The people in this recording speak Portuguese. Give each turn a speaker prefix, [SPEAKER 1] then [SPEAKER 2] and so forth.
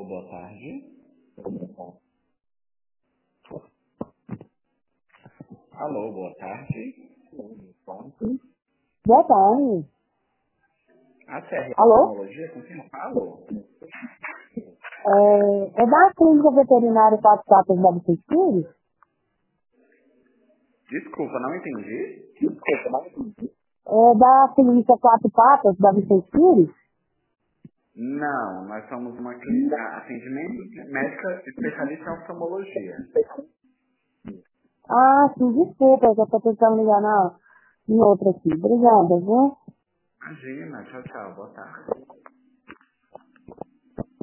[SPEAKER 1] boa tarde. Alô, boa tarde.
[SPEAKER 2] Boa tarde.
[SPEAKER 1] A CR
[SPEAKER 2] Alô?
[SPEAKER 1] Tecnologia, com quem eu falo?
[SPEAKER 2] É da clínica veterinária Quatro Patas da Vicente?
[SPEAKER 1] Desculpa, não entendi.
[SPEAKER 2] É da clínica Quatro Patas da Vicente?
[SPEAKER 1] Não, nós somos uma clínica atendimento médica especialista em oftalmologia.
[SPEAKER 2] Ah, sim, desculpa, eu já tô tentando ligar em outra aqui. Obrigada, viu?
[SPEAKER 1] Imagina, tchau, tchau, boa tarde.